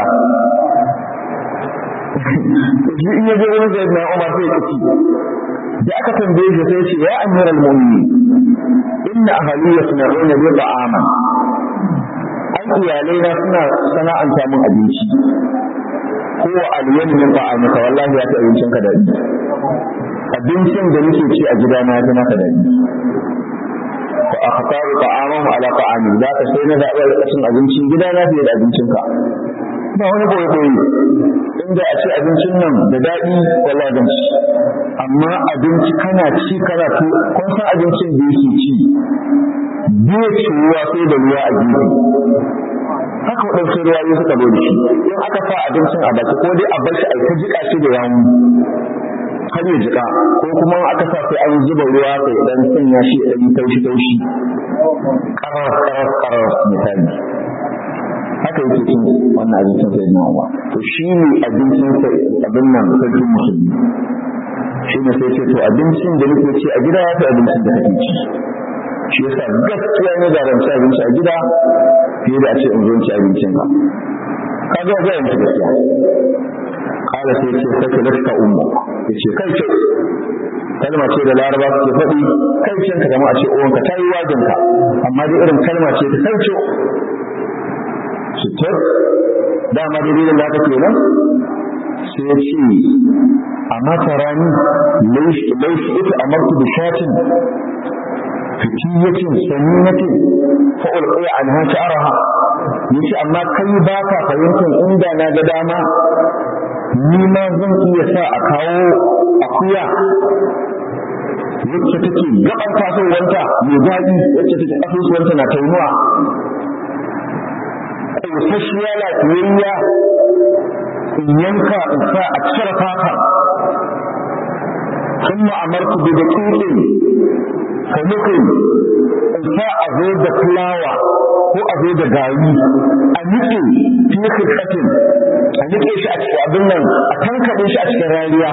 shi in yaje wani zai na umar sai ya ci da aka tambaye shi sai ce ya amir al-mu'minin inna ahli yasna'una bi ta'ama an iyalai na suna sana'anta min abinci ko alyan min ta'amika wallahi ya ta abincin ka dadi abincin da nake ci a gidana ya zama ka dadi fa akhtaru ta'amahu ala ta'ami da ka sai na zaɓi rikacin abincin gidana fiye da abincin ka ba wani koyi koyi inda a ce abincin nan da daɗi wallahi zan ci amma abinci kana ci kana to kun san abincin da yake ci bai ciwuwa sai da ruwa a gefe haka waɗansu ruwaye suka zo da shi in aka sa abincin a baki ko dai a bar shi a ta jiƙa shi da yamu har ya jiƙa ko kuma aka sa sai an zuba ruwa sai dan sanya shi a ɗan taushi taushi karar karar karar misali haka yake cin wannan abincin sai na uwa to shi ne abincin sai abin nan sarkin musulmi shi ne sai ce to abincin da nake ci a gida ya fi abincin da kake ci shi yasa gaskiya ne da ran ci abinci a gida fiye da a ce in zo ci abincin ka ka ga ga yanci gaskiya kala sai ce sake lafka ummu yace kai ce kalma ce da laraba suke faɗi kai ce ka zama a ce uwanka ta yi wajin ka amma dai irin kalma ce ta kai ce sitar dama dalilin da aka kenan sai ya ce amma tarani laifi ita amartu da shatin fitiyatin saminatin fa'ulƙiya an haka araha yace amma kai ba ka fahimtar inda na ga dama ni ma zan iya sa a kawo akuya wacce take gaban tasowanta mai daɗi wacce take asusuwanta na taunuwa ƙosashiya lafiyayya in yanka in sa a cire fata ثم أمرت بدقيق فنقل in sa a zo da fulawa ko a zo da gari a nike fi khidkatin a nike shi a cikin abin nan a tankaɗe shi a cikin rariya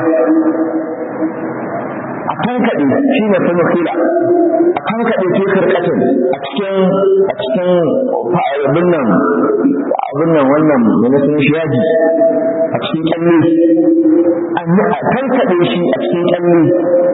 a tankaɗe shi ne fanukila a tankaɗe fi khidkatin a cikin a cikin abin nan abin nan wannan wani sun shi yaji a cikin kyalle a tankaɗe shi a cikin kyalle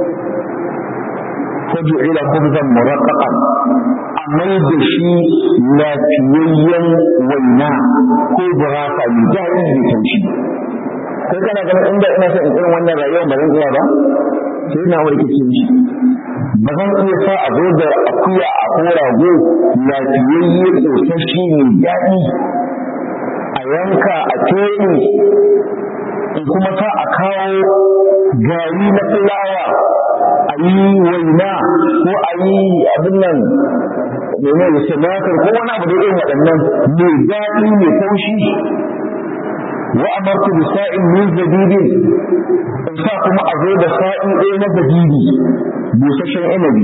فجعل خبزا مرققا أمي بشي لا تيين وينا كبراسا يجاري بتوشي kai kana ganin inda ina son in irin wannan rayuwar ba zan iya ba sai na warke cikin shi ba zan iya sa a zo da akuya a ko rago lafiyayye kosashi mai daɗi a yanka a teɗe in kuma sa a kawo gari na fulawa a yi waina ko a yi abin nan mene da sanatar ko wani abu da irin waɗannan mai daɗi mai taushi wa amartu bi sa'in min zabibin in sa kuma a zo da sa'i ɗaya na zabibi busasshen inabi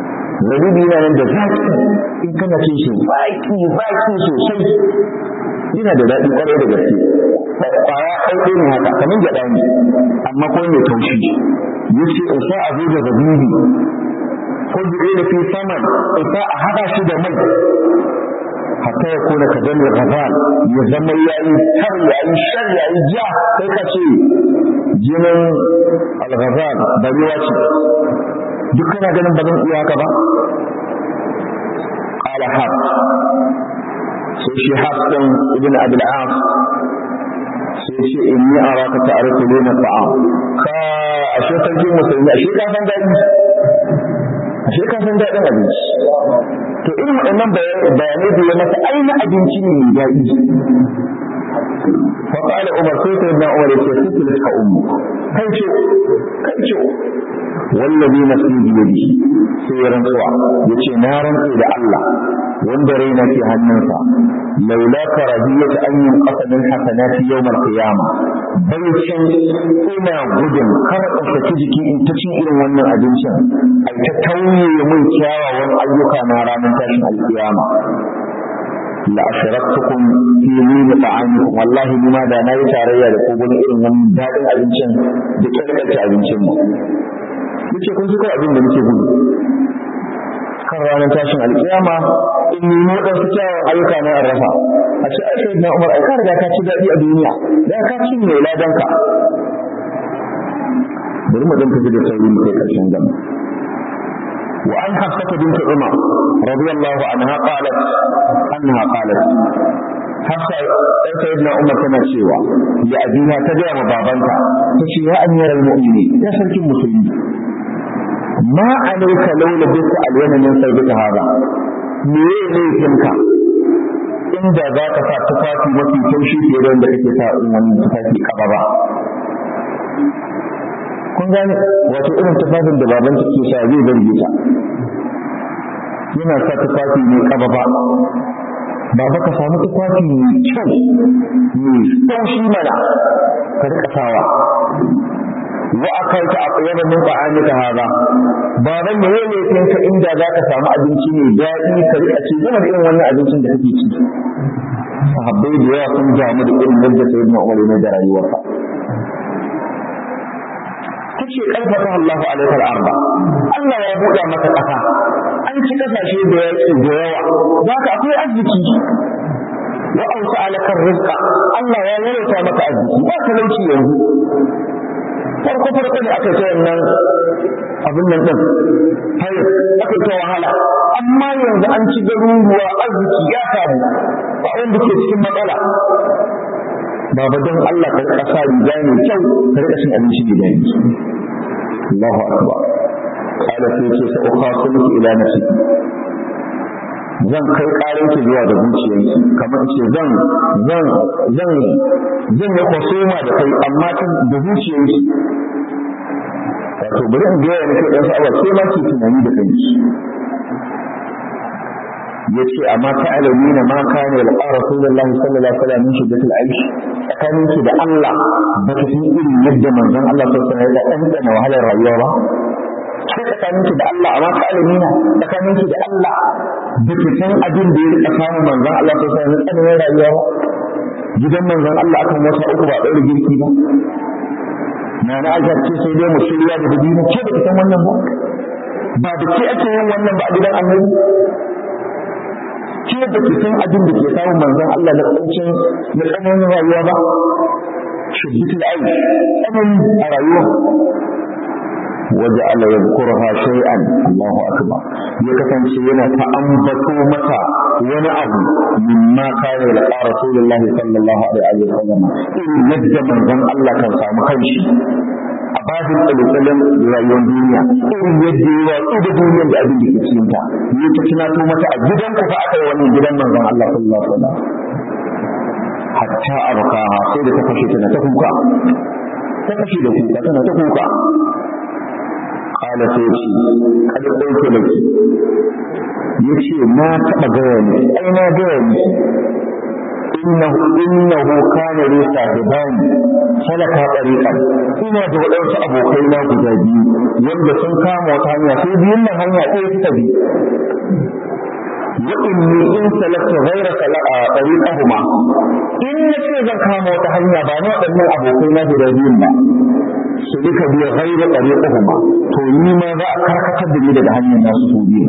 zabibi yana nan da zaki in kana cin shi baki baki sosai yana da daɗi ƙwarai da gaske ƙwaya ɗauke ne haka kamar gyaɗa ne amma ko mai taushi yace in sa a zo da zabibi ko da fi saman in sa a haɗa shi da mai hatta ya kona ka zama gazal ya zama yayi tar yayi shar yayi ja sai ka ce jinin al-ghazal barewa ce duk kana ganin ba zan iya haka ba qala haf sai shi hafsan ibn abi al-as sai ce inni araka ta'rifu lana ta'am ka ashe sarki musulmi ashe ka san dadi ashe ka san dadin abinci to irin waɗannan bayanai da ya masa aina abinci ne mai daɗi fa qala umar sai sai na umar yace sai ka ummu kai ce kai ce wallazi nafsi bi yadihi sai ya rantsuwa yace na rantsu da Allah wanda raina ke hannunsa laula karahiyat an yunqasa min hasanati yawm al-qiyamah bai san ina gudun kar in saki jiki in ta cin irin wannan abincin ai ta tauye mun kyawawan ayyuka na ranar tashin al-qiyama la asharaktukum fi min ta'amikum wallahi nima da nayi tarayya da ku gurin irin wannan dadin abincin da kirkata abincin mu yace kun suka abin da muke gudu kan ranar tashin alƙiyama in yi mu dan kyawun ayyuka na arrafa a ce ai sai na Umar ai ka riga ka ci dadi a duniya da ka ci ne ladan ka bari mu dan tafi da sauri mu kai karshen gama wa an hafsata bint Umar radiyallahu anha qalat annaha qalat hafsa ɗan sayyidina Umar tana cewa ya abiha ta ga ma babanta tace ya amiral mu'minin ya sarkin musulmi ma alayka laula bika alwana min sayyidika hada me ne kinka inda za ka sa tufafi mafi taushi fiye da wanda kake sa in wannan tufafi kaba ba kun gane wato irin tufafin da baban ta ke sa zai zarge ta yana sa tufafi ne kaba ba baba ka samu tufafi mai kyau mai taushi mana ka rika sawa wa akaita aqyaba min ta'amika hada baban ne ne kinka inda zaka samu abinci ne dadi ka rika ci kuma irin wannan abincin da kake ci sahabbai da yawa sun jamu da irin yadda sayyidina Umar ne da rayuwarsa kace karfata Allahu alaihi al-arba Allah ya buɗa maka kasa an ci kasashe da yake da yawa zaka akwai arziki wa ausa alaka rizqa Allah ya yarda maka arziki ba talauci yanzu farko farko ne aka ce wannan abin nan din har aka ce wahala amma yanzu an ci garuruwa arziki ya samu ba wanda ke cikin matsala baba don Allah ka rika sa riga ne kyau ka rika cin abinci ne dai Allahu akbar qala sai ce sa ukhasimuki ila nafsi zan kai karin ki zuwa da zuciyarki kamar ce zan zan zan zan yi kusuma da kai amma ta da zuciyarki wato bari in ga yana dan sa'awa sai ma ki tunani da kanki yace amma ta alamina ma kana ya qara rasulullahi sallallahu alaihi wasallam min shiddatil aish tsakanin ki da Allah ba ki san irin yadda manzon Allah sallallahu alaihi wasallam ya dan wahalar rayuwa ba sai tsakanin ki da Allah amma ta alamina tsakanin ki da Allah da ki san abin da ya samu manzon Allah sallallahu alaihi wasallam ya rayuwa ba gidan manzon Allah akan wata uku ba daure girki ba na na aisha ce sai dai mu shirya da dabino ce da san wannan ba ba da ke ake yin wannan ba a gidan annabi ke da ke san abin da ke samun manzon Allah na kuncin na tsananin rayuwa ba shiddatul aish tsananin a rayuwa وجعل يذكرها شيئا الله أكبر يكتن شيئا فأنبتوا متى ونعم مما كان يلقى رسول الله صلى الله عليه وسلم إن نجد من ظن الله كان سامو خيش أبادل الوسلم رأيون دنيا إن يجي وإذا دنيا بأبن بكسينتا يتكناتوا متى جدا كفاءة ومن جدا من ظن الله صلى الله عليه وسلم حتى أبقاها سيدة تفشتنا تفوكا تفشتنا تفوكا قال سيدي قد قلت لك يكشي ما تبغاني أين جاني إنه, إنه كان لي صاحبان سلك طريقا إنا دولت أبو خيلا بجادي يبدأ سنكام وطانيا سيدي إلا هنيا إيه تبي wa inni in salatu ghayra sala'a tariqahuma in nace zan kama wata hanya ba na wadannan abokai na guda biyun ba su duka biya ghayra tariqahuma to ni ma za a karkatar da ni daga hanyar nasu su biyu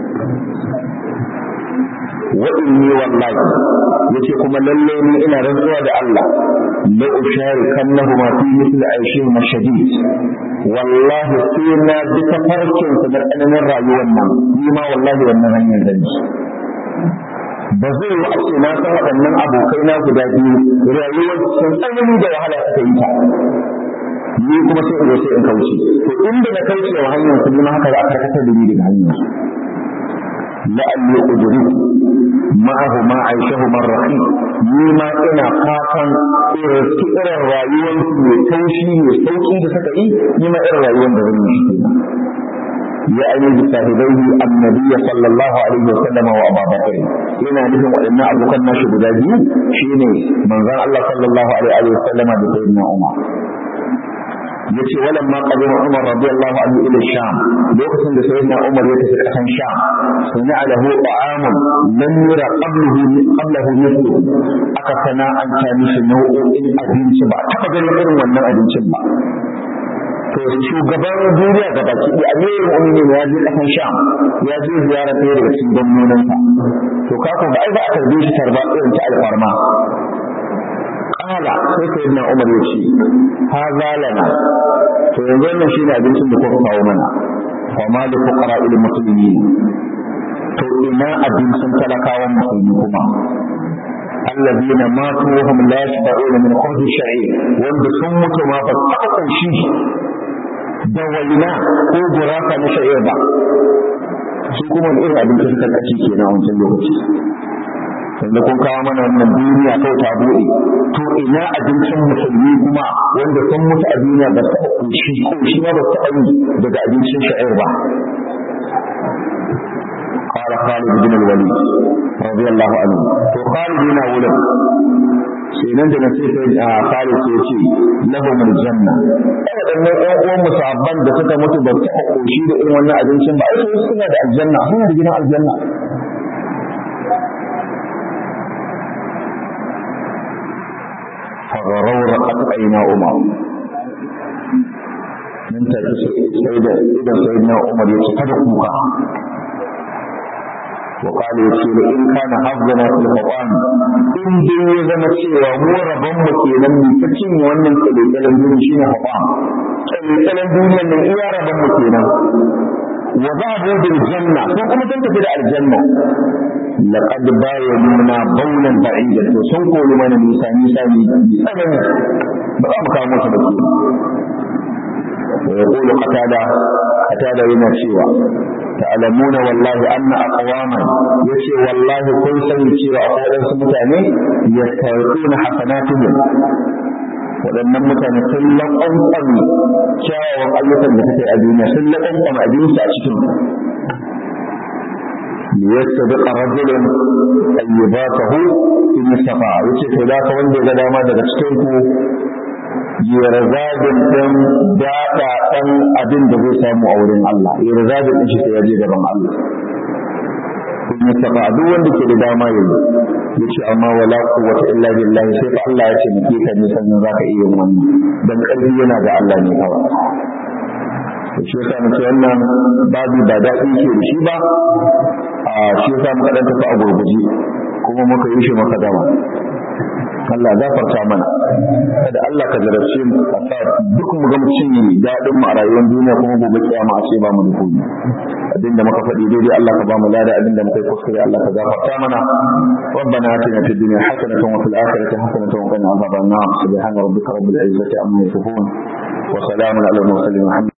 wa inni wallahi yace kuma lalle ni ina rantsuwa da Allah la usharikannahuma fi mithli aishihim shadid wallahi sai na bi tafarkin su da tsananin rayuwar nan ni ma wallahi wannan hanyar zan ci ba zai yi ake na san waɗannan abokai na guda biyu rayuwar sun tsanani da wahala suka yi ta ni kuma sai in zo sai in kauce to inda na kauce wa hanyar su ni ma haka za a karkatar da ni daga hanyar la'alli udrik ma'ahu ma aishahu marraqi ni ma ina fatan irin irin rayuwar mai taushi mai sauki da suka yi ni ma irin rayuwar da zan yi shi kenan ya ayi bi sahibaihi annabi sallallahu alaihi wasallam wa Abu Bakr yana nufin wadannan abokan nashi guda biyu shine manzon Allah sallallahu alaihi wasallam da sayyidina Umar yace walamma qadima Umar radiyallahu anhu ila Sham lokacin da sayyidina Umar ya tafi kasan Sham sunna alahu ta'amun lam yura qablahu qablahu mithlu aka sana an ta mishi nau'o'in abinci ba taba ganin irin wannan abincin ba to shugaban duniya ga baki da amirin mu'minin ya je kasan Sham ya je ziyara ɗaya daga cikin gwamnoninsa to kako ba ai ba a tarbe shi tarba irin ta alfarma kala sai sayyidina Umar ya ce ha zalana to yanzu wannan shine abincin da kuka kawo mana wa ma da fuqara il muslimin to ina abincin talakawan musulmi kuma alladhina matu wa hum la yashba'una min khubz sha'ir wanda sun mutu ma ba ta kunshi da waina ko gurasa na sha'ir ba su kuma irin abincin suka kaci kenan a wancan lokaci wanda kun kawo mana wannan duniya kawai ta buɗe to ina abincin musulmi kuma wanda sun mutu a duniya ba ta koshi koshi ma ba ta yi daga abincin sha'ir ba قال خالد بن الوليد رضي الله عنه to Khalid yana wurin sai nan da na sai sai Khalid sai ce lahum aljanna ai wadannan ɗan uwan musabban da suka mutu ba ta koshi da irin wannan abincin ba ai su suna da aljanna suna da gidan aljanna فغرورقت عينا عمر من تجلس سيدنا إذا سيدنا عمر يتفرق كوكا وقال يقول إن كان حظنا في القرآن إن دي زمت سوى هو ربما كينا من تكين وأنم كلام دوني شين حقام كلام دوني من إيا ربما كينا وذهبوا بالجنة فكما تنتفر الجنة لقد بايعنا بولا بعيدا وسنقوا لمن نيسا نيسا بأمن بقى مكاموس بكين ويقول قتادة قتادة هنا شيئا تعلمون والله أن أقواما يشي والله كل سيد شيئا أقوال سمتاني يستيقون حسناتهم waɗannan mutane sun laƙanƙami kyawawan ayyukan da kake a duniya sun laƙanƙama abinci a cikin liyasta da ƙararrulun ayyubatahu in safa yace to da ka wanda ga dama daga cikin ku yirzabin ɗin daɗa ɗan abin da zai samu a wurin Allah yirzabin ɗin shi sai ya je gaban Allah in safa duk wanda ke da dama yayi yace amma wala quwwata illa billah sai fa Allah ya ce miki ka ne sannan zaka iya yin wannan dan karfi yana ga Allah ne kawai to shi yasa muke wannan babu ba da yake da shi ba a shi yasa muka dan tafi a gurguje kuma muka yi shi maka dama Allah gafarta mana kada Allah ka jarabce mu a sa duk mu ga mu cinye dadin mu a rayuwar duniya kuma gobe kiyama a ce ba mu da komai abinda muka faɗi daidai Allah ka ba mu lada abinda muka yi kuskure Allah ka gafarta mana ربنا آتنا في الدنيا حسنة وفي الآخرة حسنة وقنا عذاب النار سبحان ربك رب العزة عما يصفون وسلام على المرسلين